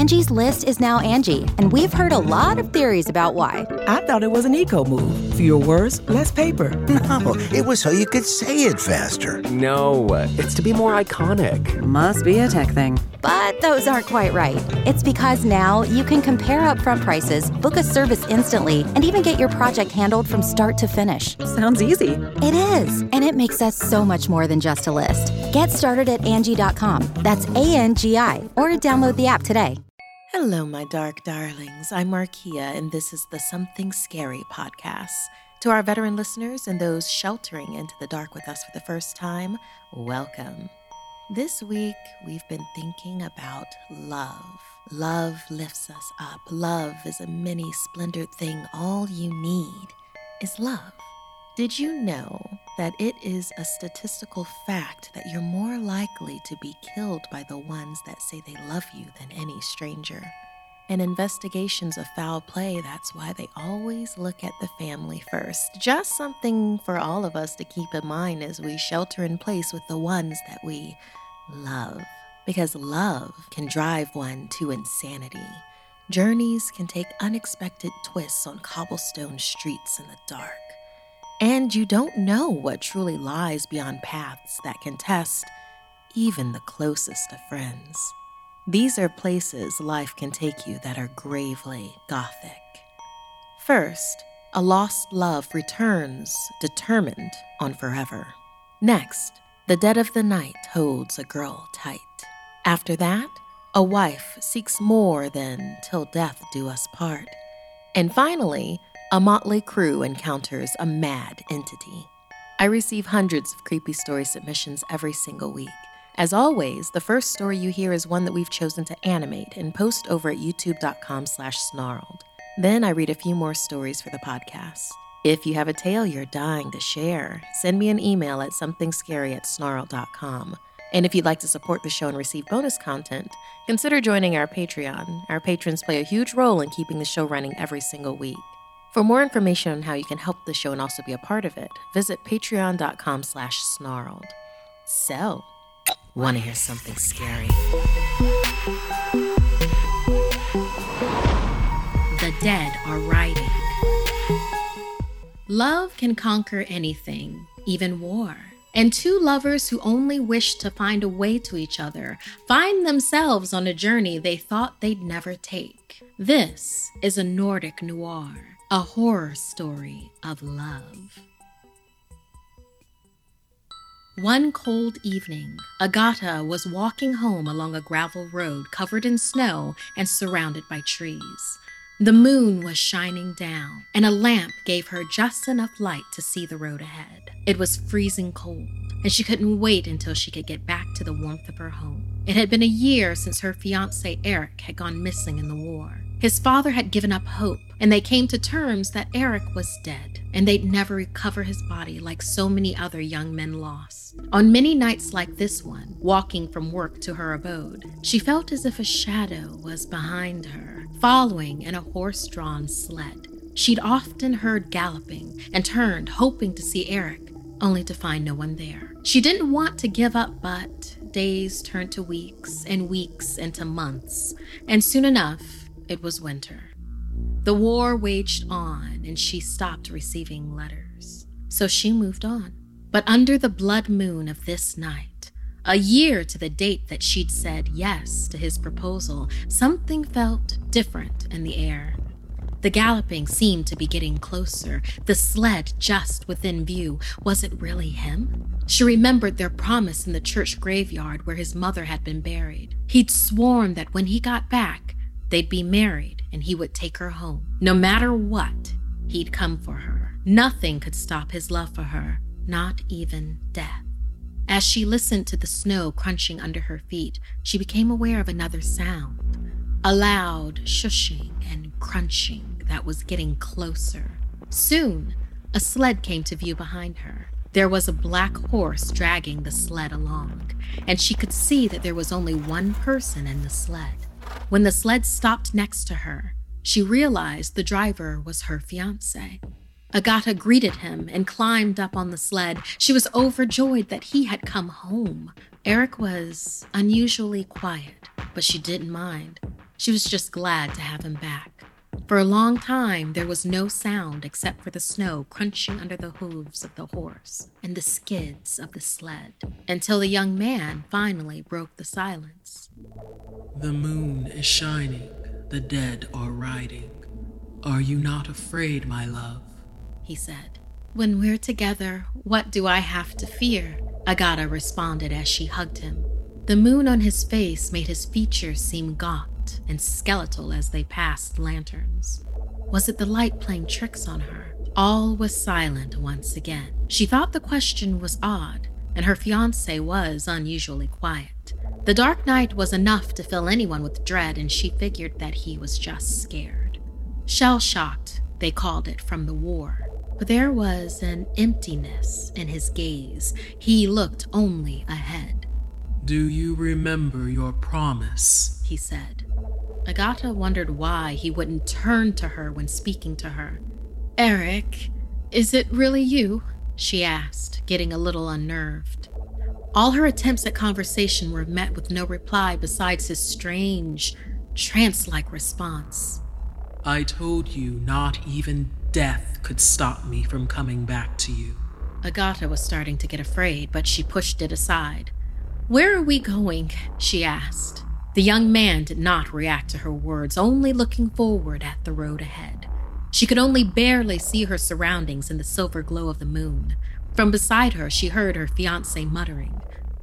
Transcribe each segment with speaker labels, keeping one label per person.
Speaker 1: Angie's List is now Angie, and we've heard a lot of theories about why.
Speaker 2: I thought it was an eco move. Fewer words, less paper.
Speaker 3: No, it was so you could say it faster.
Speaker 4: No, it's to be more iconic.
Speaker 5: Must be a tech thing.
Speaker 1: But those aren't quite right. It's because now you can compare upfront prices, book a service instantly, and even get your project handled from start to finish.
Speaker 5: Sounds easy.
Speaker 1: It is, and it makes us so much more than just a list. Get started at Angie.com. That's ANGI, or download the app today.
Speaker 6: Hello, my dark darlings. I'm Markia, and this is the Something Scary podcast. To our veteran listeners and those sheltering into the dark with us for the first time, welcome. This week, we've been thinking about love. Love lifts us up. Love is a mini splendored thing. All you need is love. Did you know that it is a statistical fact that you're more likely to be killed by the ones that say they love you than any stranger? In investigations of foul play, that's why they always look at the family first. Just something for all of us to keep in mind as we shelter in place with the ones that we love. Because love can drive one to insanity. Journeys can take unexpected twists on cobblestone streets in the dark. And you don't know what truly lies beyond paths that can test even the closest of friends. These are places life can take you that are gravely gothic. First, a lost love returns, determined on forever. Next, the dead of the night holds a girl tight. After that, a wife seeks more than till death do us part. And finally, a motley crew encounters a mad entity. I receive hundreds of creepy story submissions every single week. As always, the first story you hear is one that we've chosen to animate and post over at youtube.com/snarled. Then I read a few more stories for the podcast. If you have a tale you're dying to share, send me an email at somethingscary@snarled.com. And if you'd like to support the show and receive bonus content, consider joining our Patreon. Our patrons play a huge role in keeping the show running every single week. For more information on how you can help the show and also be a part of it, visit patreon.com/snarled. So, want to hear something scary? The dead are writing. Love can conquer anything, even war. And two lovers who only wish to find a way to each other find themselves on a journey they thought they'd never take. This is a Nordic noir, a horror story of love. One cold evening, Agatha was walking home along a gravel road covered in snow and surrounded by trees. The moon was shining down, and a lamp gave her just enough light to see the road ahead. It was freezing cold, and she couldn't wait until she could get back to the warmth of her home. It had been a year since her fiancé Eric had gone missing in the war. His father had given up hope, and they came to terms that Eric was dead, and they'd never recover his body like so many other young men lost. On many nights like this one, walking from work to her abode, she felt as if a shadow was behind her, following in a horse-drawn sled. She'd often heard galloping and turned, hoping to see Eric, only to find no one there. She didn't want to give up, but days turned to weeks and weeks into months, and soon enough, it was winter. The war waged on, and she stopped receiving letters. So she moved on. But under the blood moon of this night, a year to the date that she'd said yes to his proposal, something felt different in the air. The galloping seemed to be getting closer, the sled just within view. Was it really him? She remembered their promise in the church graveyard where his mother had been buried. He'd sworn that when he got back, they'd be married and he would take her home. No matter what, he'd come for her. Nothing could stop his love for her, not even death. As she listened to the snow crunching under her feet, she became aware of another sound, a loud shushing and crunching that was getting closer. Soon, a sled came to view behind her. There was a black horse dragging the sled along, and she could see that there was only one person in the sled. When the sled stopped next to her, she realized the driver was her fiancé. Agatha greeted him and climbed up on the sled. She was overjoyed that he had come home. Eric was unusually quiet, but she didn't mind. She was just glad to have him back. For a long time, there was no sound except for the snow crunching under the hooves of the horse and the skids of the sled, until the young man finally broke the silence.
Speaker 5: The moon is shining, the dead are riding. Are you not afraid, my love?
Speaker 6: He said. When we're together, what do I have to fear? Agata responded as she hugged him. The moon on his face made his features seem gaunt and skeletal as they passed lanterns. Was it the light playing tricks on her? All was silent once again. She thought the question was odd, and her fiancé was unusually quiet. The dark night was enough to fill anyone with dread, and she figured that he was just scared. Shell-shocked, they called it, from the war. But there was an emptiness in his gaze. He looked only ahead.
Speaker 5: Do you remember your promise?
Speaker 6: He said. Agata wondered why he wouldn't turn to her when speaking to her. Eric, is it really you? She asked, getting a little unnerved. All her attempts at conversation were met with no reply besides his strange, trance-like response.
Speaker 5: I told you not even death could stop me from coming back to you.
Speaker 6: Agata was starting to get afraid, but she pushed it aside. Where are we going? She asked. The young man did not react to her words, only looking forward at the road ahead. She could only barely see her surroundings in the silver glow of the moon. From beside her, she heard her fiancé muttering,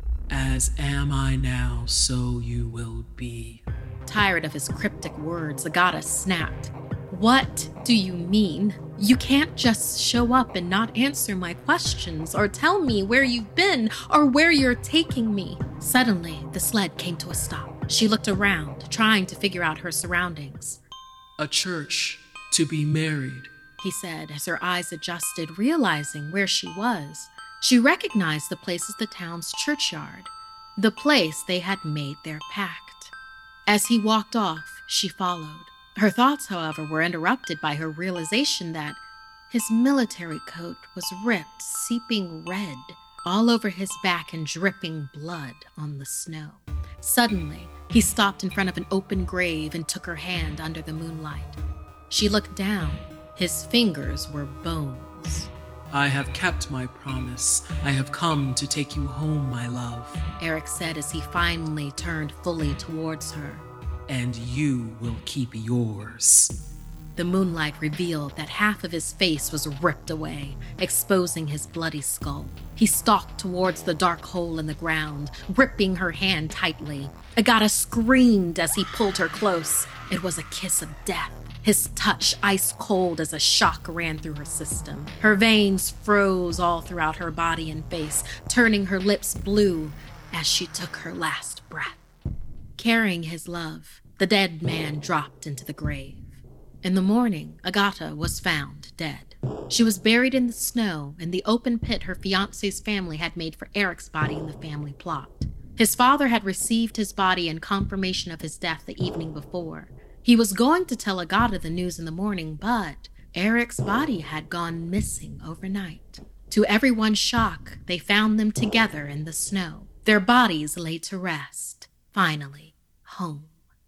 Speaker 5: As am I now, so you will be.
Speaker 6: Tired of his cryptic words, Agata snapped. What do you mean? You can't just show up and not answer my questions or tell me where you've been or where you're taking me. Suddenly, the sled came to a stop. She looked around, trying to figure out her surroundings.
Speaker 5: A church, to be married,
Speaker 6: he said as her eyes adjusted, realizing where she was. She recognized the place as the town's churchyard, the place they had made their pact. As he walked off, she followed. Her thoughts, however, were interrupted by her realization that his military coat was ripped, seeping red, all over his back and dripping blood on the snow. Suddenly, he stopped in front of an open grave and took her hand under the moonlight. She looked down. His fingers were bones.
Speaker 5: I have kept my promise. I have come to take you home, my love.
Speaker 6: Eric said as he finally turned fully towards her.
Speaker 5: And you will keep yours.
Speaker 6: The moonlight revealed that half of his face was ripped away, exposing his bloody skull. He stalked towards the dark hole in the ground, gripping her hand tightly. Agata screamed as he pulled her close. It was a kiss of death. His touch ice cold as a shock ran through her system. Her veins froze all throughout her body and face, turning her lips blue as she took her last breath. Carrying his love, the dead man dropped into the grave. In the morning, Agata was found dead. She was buried in the snow in the open pit her fiancé's family had made for Eric's body in the family plot. His father had received his body in confirmation of his death the evening before. He was going to tell Agata the news in the morning, but Eric's body had gone missing overnight. To everyone's shock, they found them together in the snow. Their bodies lay to rest. Finally, home.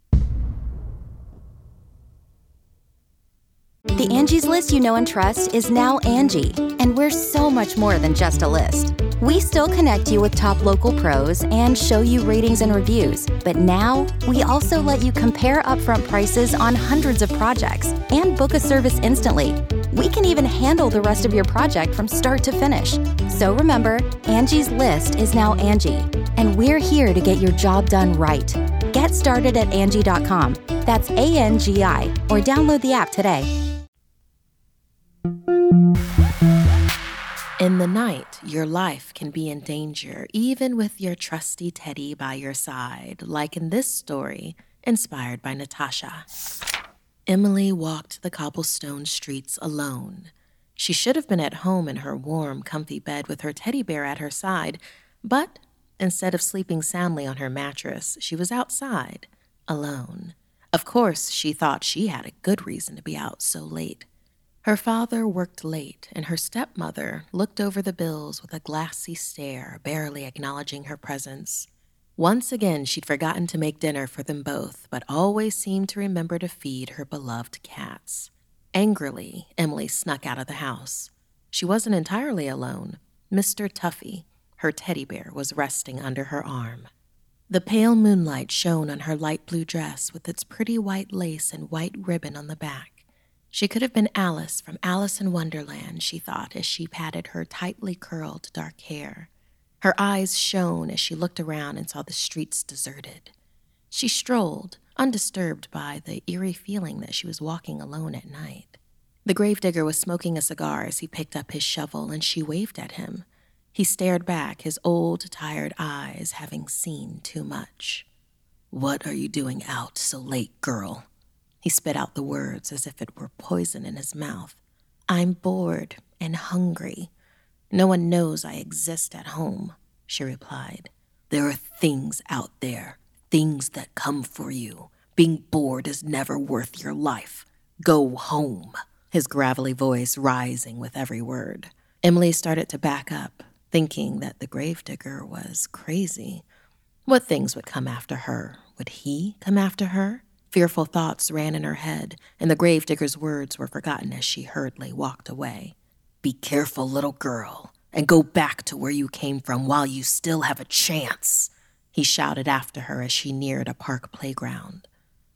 Speaker 1: The Angie's List you know and trust is now Angie, and we're so much more than just a list. We still connect you with top local pros and show you ratings and reviews, but now we also let you compare upfront prices on hundreds of projects and book a service instantly. We can even handle the rest of your project from start to finish. So remember, Angie's List is now Angie, and we're here to get your job done right. Get started at Angie.com. That's ANGI, or download the app today.
Speaker 6: In the night, your life can be in danger, even with your trusty Teddy by your side, like in this story, inspired by Natasha. Emily walked the cobblestone streets alone. She should have been at home in her warm, comfy bed with her teddy bear at her side, but instead of sleeping soundly on her mattress, she was outside, alone. Of course, she thought she had a good reason to be out so late. Her father worked late, and her stepmother looked over the bills with a glassy stare, barely acknowledging her presence.
Speaker 7: Once again, she'd forgotten to make dinner for them both, but always seemed to remember to feed her beloved cats. Angrily, Emily snuck out of the house. She wasn't entirely alone. Mr. Tuffy, her teddy bear, was resting under her arm. The pale moonlight shone on her light blue dress with its pretty white lace and white ribbon on the back. She could have been Alice from Alice in Wonderland, she thought, as she patted her tightly curled dark hair. Her eyes shone as she looked around and saw the streets deserted. She strolled, undisturbed by the eerie feeling that she was walking alone at night. The gravedigger was smoking a cigar as he picked up his shovel, and she waved at him. He stared back, his old, tired eyes having seen too much. "What are you doing out so late, girl?" He spit out the words as if it were poison in his mouth. "I'm bored and hungry. No one knows I exist at home," she replied. "There are things out there, things that come for you. Being bored is never worth your life. Go home," his gravelly voice rising with every word. Emily started to back up, thinking that the gravedigger was crazy. What things would come after her? Would he come after her? Fearful thoughts ran in her head, and the gravedigger's words were forgotten as she hurriedly walked away. "Be careful, little girl, and go back to where you came from while you still have a chance," he shouted after her as she neared a park playground.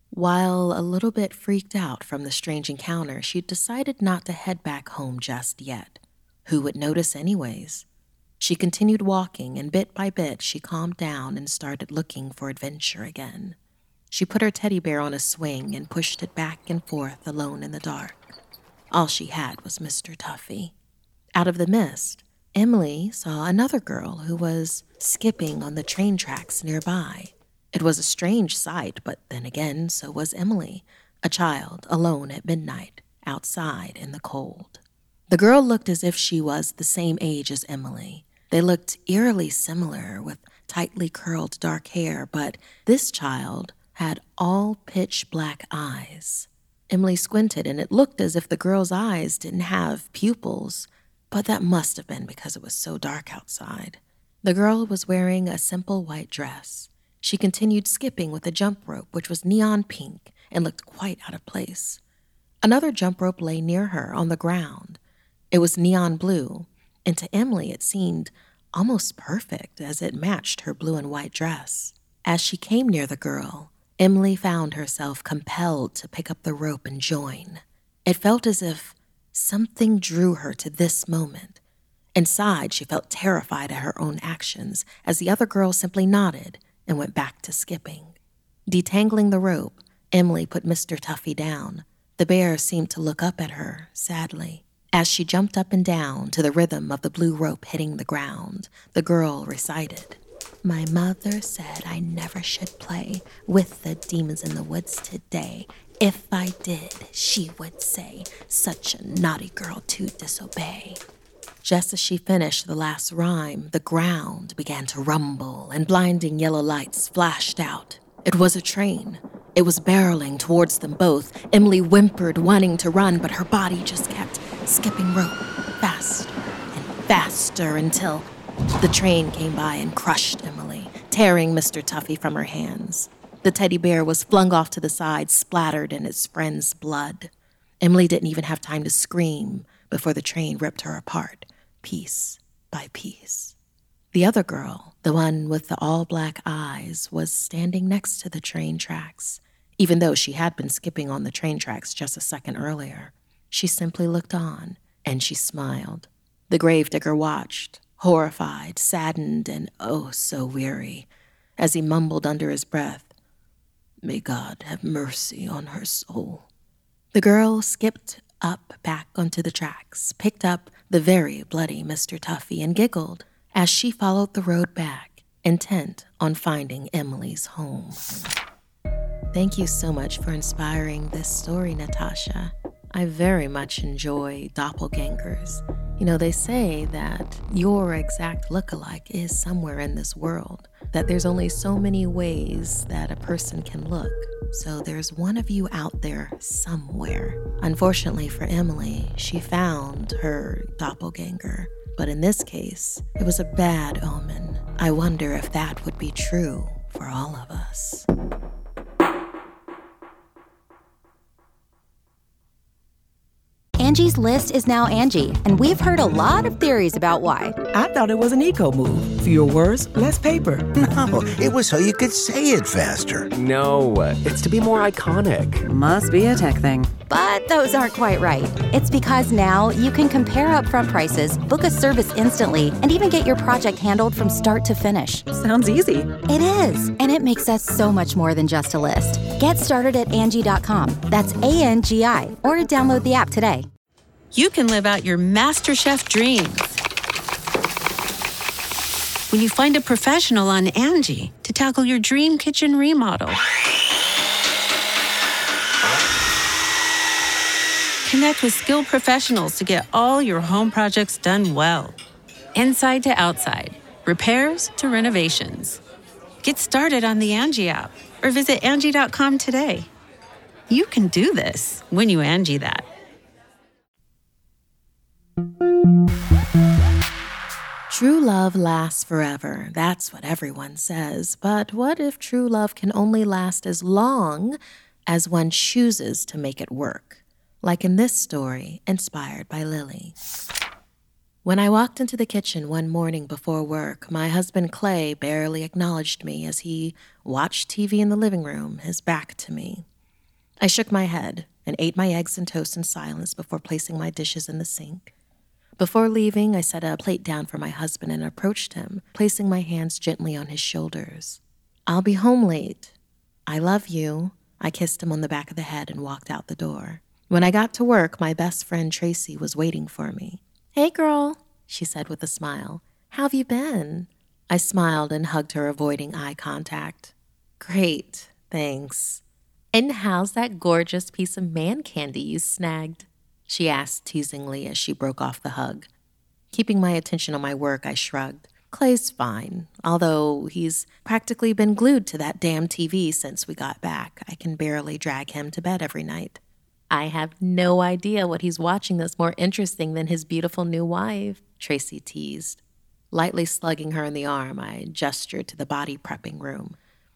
Speaker 7: While a little bit freaked out from the strange encounter, she decided not to head back home just yet. Who would notice anyways? She continued walking, and bit by bit she calmed down and started looking for adventure again. She put her teddy bear on a swing and pushed it back and forth alone in the dark. All she had was Mr. Tuffy. Out of the mist, Emily saw another girl who was skipping on the train tracks nearby. It was a strange sight, but then again, so was Emily, a child alone at midnight, outside in the cold. The girl looked as if she was the same age as Emily. They looked eerily similar, with tightly curled dark hair, but this child had all pitch black eyes. Emily squinted, and it looked as if the girl's eyes didn't have pupils, but that must have been because it was so dark outside. The girl was wearing a simple white dress. She continued skipping with a jump rope, which was neon pink and looked quite out of place. Another jump rope lay near her on the ground. It was neon blue, and to Emily it seemed almost perfect as it matched her blue and white dress. As she came near the girl, Emily found herself compelled to pick up the rope and join. It felt as if something drew her to this moment. Inside, she felt terrified at her own actions as the other girl simply nodded and went back to skipping. Detangling the rope, Emily put Mr. Tuffy down. The bear seemed to look up at her, sadly. As she jumped up and down to the rhythm of the blue rope hitting the ground, the girl recited, "My mother said I never should play with the demons in the woods today. If I did, she would say, such a naughty girl to disobey." Just as she finished the last rhyme, the ground began to rumble and blinding yellow lights flashed out. It was a train. It was barreling towards them both. Emily whimpered, wanting to run, but her body just kept skipping rope faster and faster until the train came by and crushed Emily, tearing Mr. Tuffy from her hands. The teddy bear was flung off to the side, splattered in its friend's blood. Emily didn't even have time to scream before the train ripped her apart, piece by piece. The other girl, the one with the all-black eyes, was standing next to the train tracks, even though she had been skipping on the train tracks just a second earlier. She simply looked on, and she smiled. The gravedigger watched, horrified, saddened, and oh so weary, as he mumbled under his breath, "May God have mercy on her soul." The girl skipped up back onto the tracks, picked up the very bloody Mr. Tuffy, and giggled as she followed the road back, intent on finding Emily's home. Thank you so much for inspiring this story, Natasha. I very much enjoy doppelgangers. You know, they say that your exact lookalike is somewhere in this world, that there's only so many ways that a person can look. So there's one of you out there somewhere. Unfortunately for Emily, she found her doppelganger. But in this case, it was a bad omen. I wonder if that would be true for all of us.
Speaker 1: Angie's List is now Angie, and we've heard a lot of theories about why.
Speaker 2: I thought it was an eco move. Fewer words, less paper.
Speaker 3: No, it was so you could say it faster.
Speaker 4: No, it's to be more iconic.
Speaker 8: Must be a tech thing.
Speaker 1: But those aren't quite right. It's because now you can compare upfront prices, book a service instantly, and even get your project handled from start to finish.
Speaker 8: Sounds easy.
Speaker 1: It is, and it makes us so much more than just a list. Get started at Angie.com. That's ANGI, or download the app today.
Speaker 9: You can live out your MasterChef dreams when you find a professional on Angie to tackle your dream kitchen remodel. Connect with skilled professionals to get all your home projects done well. Inside to outside, repairs to renovations. Get started on the Angie app or visit Angie.com today. You can do this when you Angie that.
Speaker 7: True love lasts forever. That's what everyone says. But what if true love can only last as long as one chooses to make it work? Like in this story, inspired by Lily. When I walked into the kitchen one morning before work, my husband Clay barely acknowledged me as he watched TV in the living room, his back to me. I shook my head and ate my eggs and toast in silence before placing my dishes in the sink. Before leaving, I set a plate down for my husband and approached him, placing my hands gently on his shoulders. "I'll be home late. I love you." I kissed him on the back of the head and walked out the door. When I got to work, my best friend Tracy was waiting for me. "Hey, girl," she said with a smile. "How have you been?" I smiled and hugged her, avoiding eye contact. "Great, thanks. And how's that gorgeous piece of man candy you snagged?" she asked teasingly as she broke off the hug. Keeping my attention on my work, I shrugged. "Clay's fine, although he's practically been glued to that damn TV since we got back. I can barely drag him to bed every night." "I have no idea what he's watching that's more interesting than his beautiful new wife," Tracy teased. Lightly slugging her in the arm, I gestured to the body prepping room.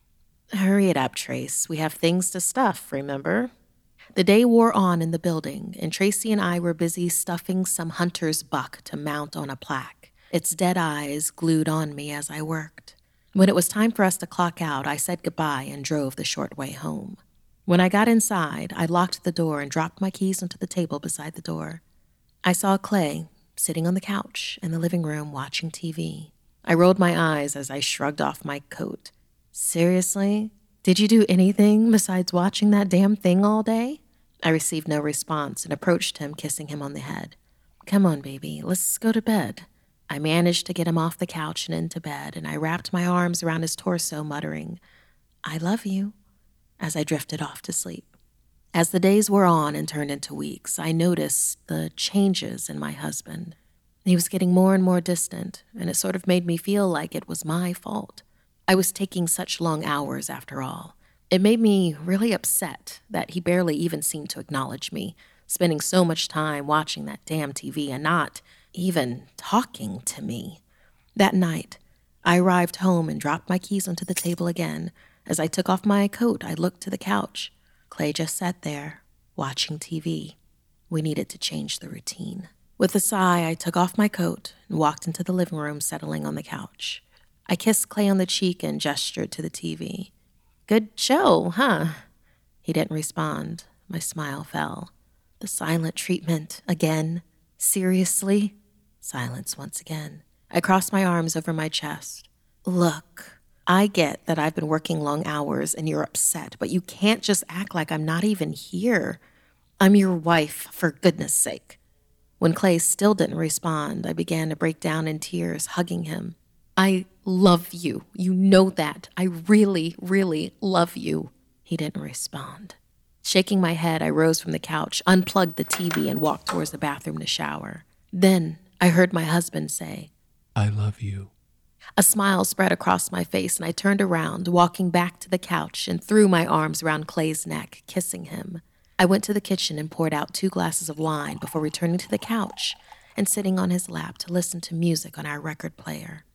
Speaker 7: "Hurry it up, Trace. We have things to stuff, remember?" The day wore on in the building, and Tracy and I were busy stuffing some hunter's buck to mount on a plaque, its dead eyes glued on me as I worked. When it was time for us to clock out, I said goodbye and drove the short way home. When I got inside, I locked the door and dropped my keys onto the table beside the door. I saw Clay sitting on the couch in the living room watching TV. I rolled my eyes as I shrugged off my coat. "Seriously? Did you do anything besides watching that damn thing all day?" I received no response and approached him, kissing him on the head. "Come on, baby, let's go to bed." I managed to get him off the couch and into bed, and I wrapped my arms around his torso, muttering, "I love you," as I drifted off to sleep. As the days wore on and turned into weeks, I noticed the changes in my husband. He was getting more and more distant, and it sort of made me feel like it was my fault. I was taking such long hours after all. It made me really upset that he barely even seemed to acknowledge me, spending so much time watching that damn TV and not even talking to me. That night, I arrived home and dropped my keys onto the table again. As I took off my coat, I looked to the couch. Clay just sat there, watching TV. We needed to change the routine. With a sigh, I took off my coat and walked into the living room, settling on the couch. I kissed Clay on the cheek and gestured to the TV. "Good show, huh?" He didn't respond. My smile fell. The silent treatment again. Seriously? Silence once again. I crossed my arms over my chest. "Look, I get that I've been working long hours and you're upset, but you can't just act like I'm not even here. I'm your wife, for goodness sake." When Clay still didn't respond, I began to break down in tears, hugging him. "I love you. You know that. I really, really love you." He didn't respond. Shaking my head, I rose from the couch, unplugged the TV, and walked towards the bathroom to shower. Then I heard my husband say,
Speaker 5: "I love you."
Speaker 7: A smile spread across my face, and I turned around, walking back to the couch and threw my arms around Clay's neck, kissing him. I went to the kitchen and poured out 2 glasses of wine before returning to the couch and sitting on his lap to listen to music on our record player.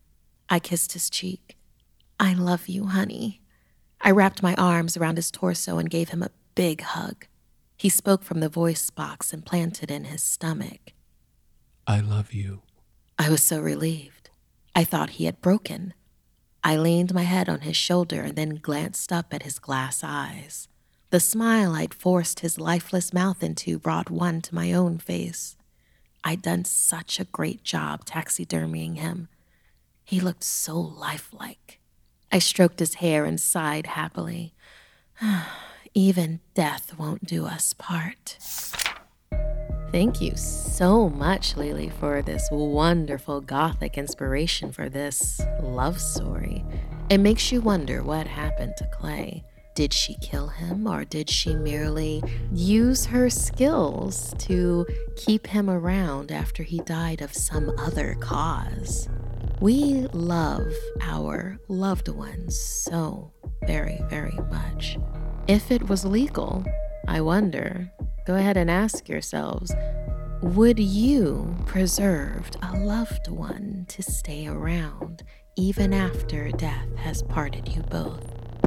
Speaker 7: I kissed his cheek. I love you, honey. I wrapped my arms around his torso and gave him a big hug. He spoke from the voice box implanted in his stomach.
Speaker 5: I love you.
Speaker 7: I was so relieved. I thought he had broken. I leaned my head on his shoulder and then glanced up at his glass eyes. The smile I'd forced his lifeless mouth into brought one to my own face. I'd done such a great job taxidermying him. He looked so lifelike. I stroked his hair and sighed happily. Even death won't do us part. Thank you so much, Lily, for this wonderful gothic inspiration for this love story. It makes you wonder what happened to Clay. Did she kill him, or did she merely use her skills to keep him around after he died of some other cause? We love our loved ones so very, very much. If it was legal, I wonder, go ahead and ask yourselves, would you preserve a loved one to stay around even after death has parted you both?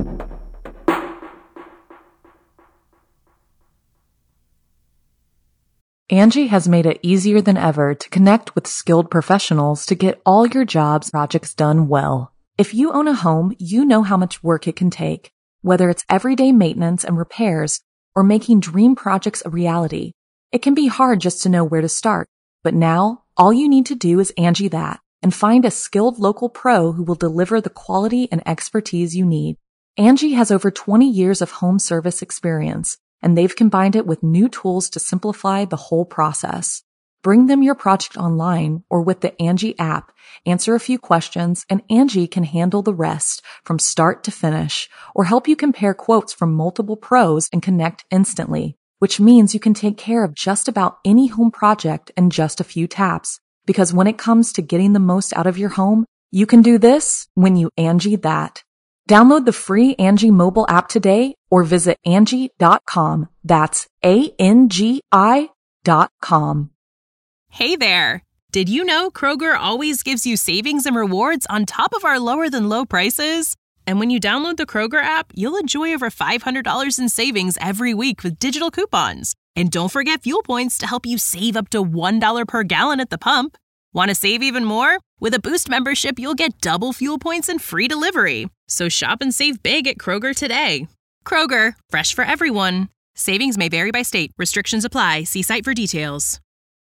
Speaker 8: Angie has made it easier than ever to connect with skilled professionals to get all your jobs projects done well. If you own a home, you know how much work it can take, whether it's everyday maintenance and repairs or making dream projects a reality. It can be hard just to know where to start, but now all you need to do is Angie that and find a skilled local pro who will deliver the quality and expertise you need. Angie has over 20 years of home service experience, and they've combined it with new tools to simplify the whole process. Bring them your project online or with the Angie app, answer a few questions, and Angie can handle the rest from start to finish, or help you compare quotes from multiple pros and connect instantly, which means you can take care of just about any home project in just a few taps. Because when it comes to getting the most out of your home, you can do this when you Angie that. Download the free Angie mobile app today or visit Angie.com. That's ANGI.com.
Speaker 10: Hey there! Did you know Kroger always gives you savings and rewards on top of our lower-than-low prices? And when you download the Kroger app, you'll enjoy over $500 in savings every week with digital coupons. And don't forget fuel points to help you save up to $1 per gallon at the pump. Want to save even more? With a Boost membership, you'll get double fuel points and free delivery. So shop and save big at Kroger today. Kroger, fresh for everyone. Savings may vary by state. Restrictions apply. See site for details.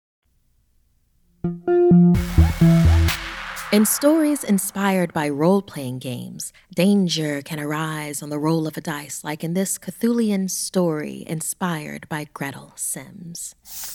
Speaker 7: In stories inspired by role-playing games, danger can arise on the roll of a dice, like in this Cthulhian story inspired by Gretel Sims.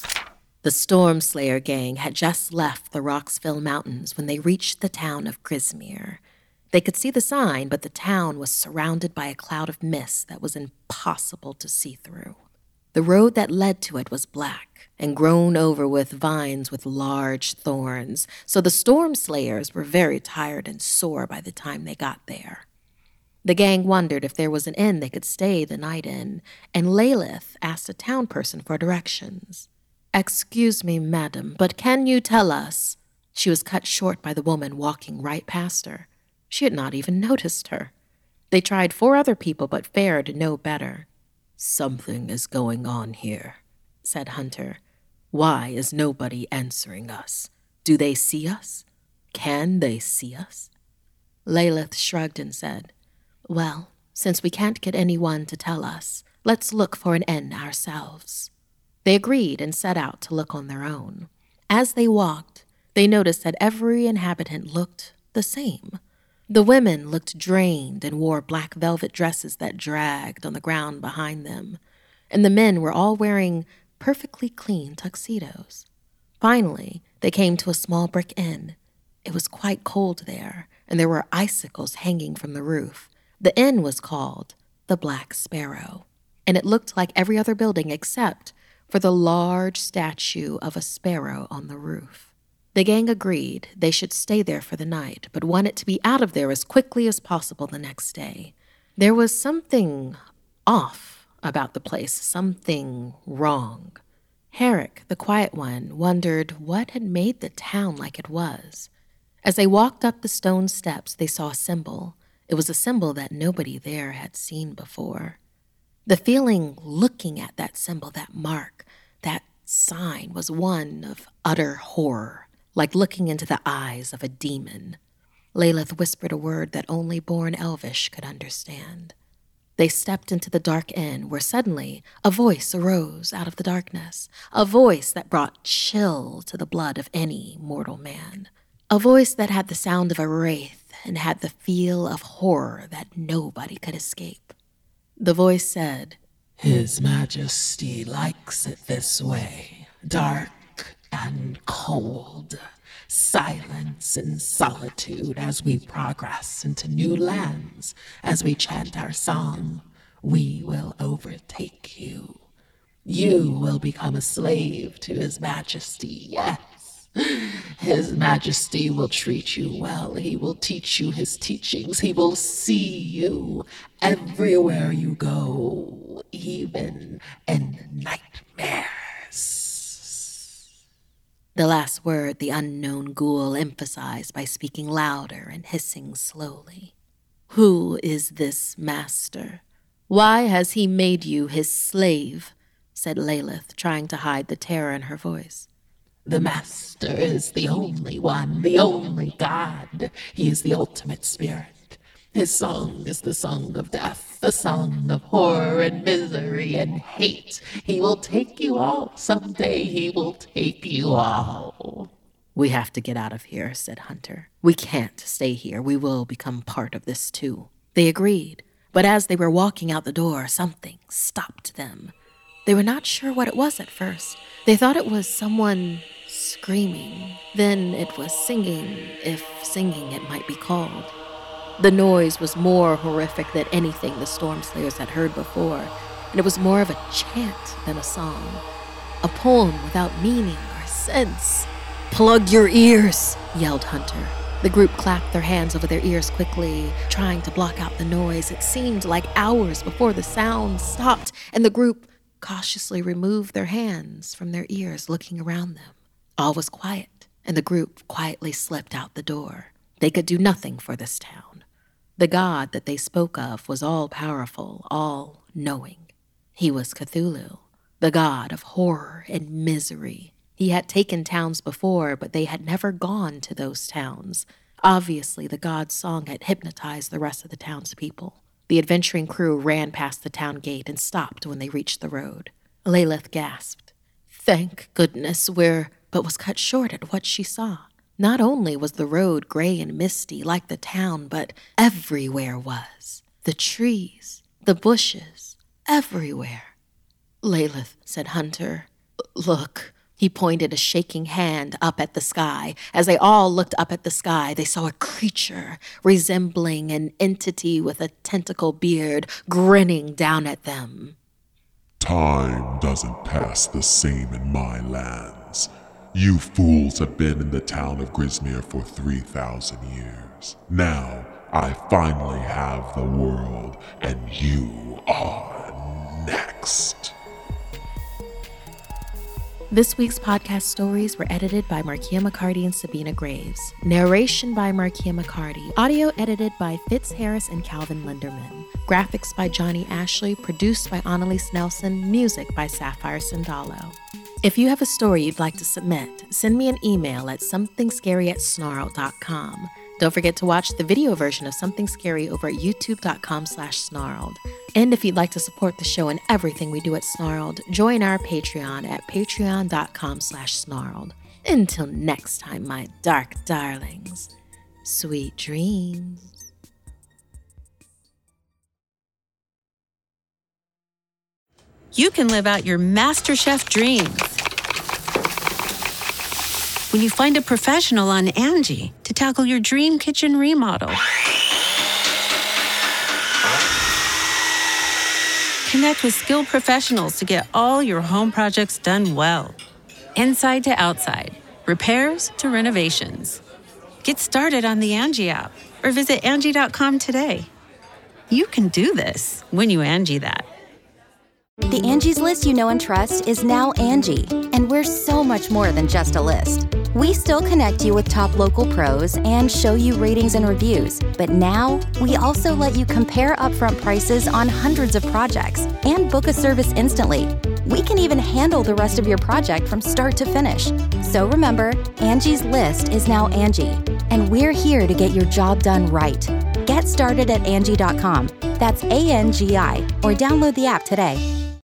Speaker 7: The Stormslayer gang had just left the Roxville Mountains when they reached the town of Grismere. They could see the sign, but the town was surrounded by a cloud of mist that was impossible to see through. The road that led to it was black and grown over with vines with large thorns, so the Stormslayers were very tired and sore by the time they got there. The gang wondered if there was an inn they could stay the night in, and Lalith asked a town person for directions. "Excuse me, madam, but can you tell us?" She was cut short by the woman walking right past her. She had not even noticed her. They tried 4 other people but fared no better. "Something is going on here," said Hunter. "Why is nobody answering us? Do they see us? Can they see us?" Lalith shrugged and said, "Well, since we can't get anyone to tell us, let's look for an inn ourselves." They agreed and set out to look on their own. As they walked, they noticed that every inhabitant looked the same. The women looked drained and wore black velvet dresses that dragged on the ground behind them, and the men were all wearing perfectly clean tuxedos. Finally, they came to a small brick inn. It was quite cold there, and there were icicles hanging from the roof. The inn was called the Black Sparrow, and it looked like every other building except for the large statue of a sparrow on the roof. The gang agreed they should stay there for the night, but wanted to be out of there as quickly as possible the next day. There was something off about the place, something wrong. Herrick, the quiet one, wondered what had made the town like it was. As they walked up the stone steps, they saw a symbol. It was a symbol that nobody there had seen before. The feeling looking at that symbol, that mark, that sign was one of utter horror, like looking into the eyes of a demon. Lilith whispered a word that only born Elvish could understand. They stepped into the dark inn where suddenly a voice arose out of the darkness, a voice that brought chill to the blood of any mortal man, a voice that had the sound of a wraith and had the feel of horror that nobody could escape. The voice said,
Speaker 5: "His Majesty likes it this way, dark and cold, silence and solitude as we progress into new lands. As we chant our song, we will overtake you. You will become a slave to His Majesty, yes. His Majesty will treat you well. He will teach you His teachings. He will see you everywhere you go, even in nightmares."
Speaker 7: The last word the unknown ghoul emphasized by speaking louder and hissing slowly. "Who is this master? Why has he made you his slave?" said Lilith, trying to hide the terror in her voice.
Speaker 5: "The Master is the only one, the only God. He is the ultimate spirit. His song is the song of death, the song of horror and misery and hate. He will take you all. Someday he will take you all."
Speaker 7: "We have to get out of here," said Hunter. "We can't stay here. We will become part of this too." They agreed, but as they were walking out the door, something stopped them. They were not sure what it was at first. They thought it was someone screaming. Then it was singing, if singing it might be called. The noise was more horrific than anything the Stormslayers had heard before, and it was more of a chant than a song, a poem without meaning or sense. "Plug your ears," yelled Hunter. The group clapped their hands over their ears quickly, trying to block out the noise. It seemed like hours before the sound stopped, and the group cautiously removed their hands from their ears, looking around them. All was quiet, and the group quietly slipped out the door. They could do nothing for this town. The god that they spoke of was all-powerful, all-knowing. He was Cthulhu, the god of horror and misery. He had taken towns before, but they had never gone to those towns. Obviously, the god's song had hypnotized the rest of the townspeople. The adventuring crew ran past the town gate and stopped when they reached the road. Lilith gasped, "Thank goodness but was cut short at what she saw. Not only was the road gray and misty like the town, but everywhere was. The trees, the bushes, everywhere. "Lilith," said Hunter, "look." He pointed a shaking hand up at the sky. As they all looked up at the sky, they saw a creature resembling an entity with a tentacle beard grinning down at them.
Speaker 11: "Time doesn't pass the same in my lands. You fools have been in the town of Grismere for 3,000 years. Now, I finally have the world, and you are next."
Speaker 7: This week's podcast stories were edited by Markia McCarty and Sabina Graves. Narration by Markia McCarty. Audio edited by Fitz Harris and Calvin Linderman. Graphics by Johnny Ashley. Produced by Annalise Nelson. Music by Sapphire Sandalo. If you have a story you'd like to submit, send me an email at somethingscary@snarled.com. Don't forget to watch the video version of Something Scary over at youtube.com/snarled. And if you'd like to support the show and everything we do at Snarled, join our Patreon at patreon.com/snarled. Until next time, my dark darlings, sweet dreams.
Speaker 9: You can live out your MasterChef dreams when you find a professional on Angie to tackle your dream kitchen remodel. Connect with skilled professionals to get all your home projects done well. Inside to outside, repairs to renovations. Get started on the Angie app or visit Angie.com today. You can do this when you Angie that.
Speaker 1: The Angie's List you know and trust is now Angie, and we're so much more than just a list. We still connect you with top local pros and show you ratings and reviews, but now we also let you compare upfront prices on hundreds of projects and book a service instantly. We can even handle the rest of your project from start to finish. So remember, Angie's List is now Angie, and we're here to get your job done right. Get started at Angie.com. That's ANGI, or download the app today.